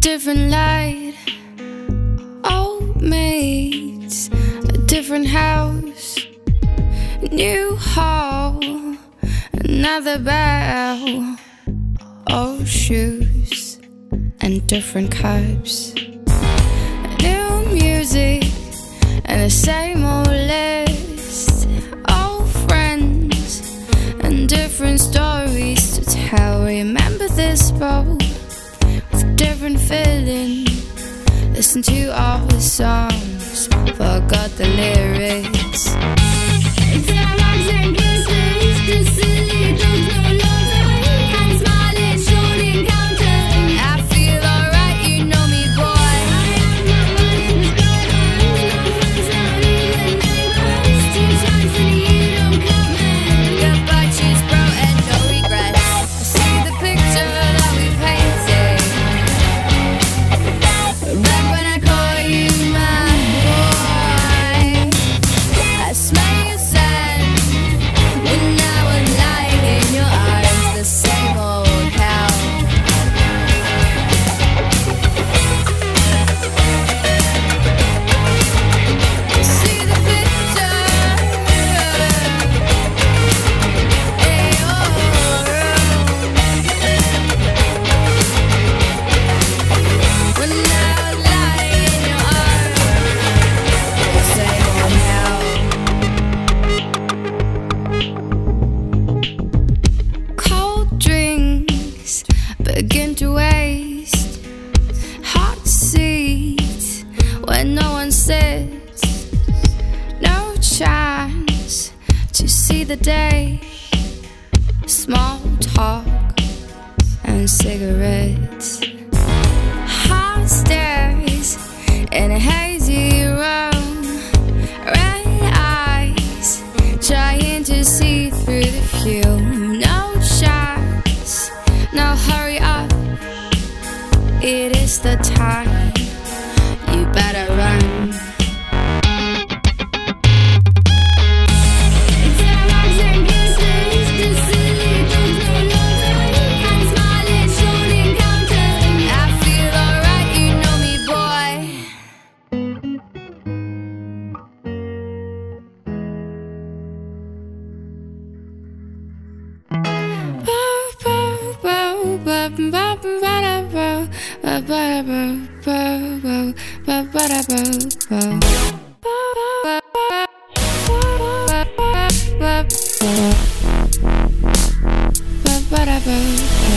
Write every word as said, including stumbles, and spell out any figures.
different light, old maids, a different house, new hall, another bell, old shoes and different cups, new music and the same old list, old friends and different stories to tell. Remember this boat with different feeling. Listen to all the songs, forgot the lyrics. I feel alright, you know me, boy. Goodbye, cheese, bro, and no regrets. I see the picture that we painted. Remember when I call you my boy? I smell your scent when I was lying in your arms, the same old hell. See the picture, hey, oh, when I was lying in your arms, the same old hell. Cold drinks begin to waste. Hot seats where no one sits. No chance to see the day. Small talk and cigarettes. Hot stairs in a hazy room. Red eyes trying to see through the fume. No chance, now hurry up. It is the time, you better run. I feel alright, you know me, boy. Ba-ba-da-bo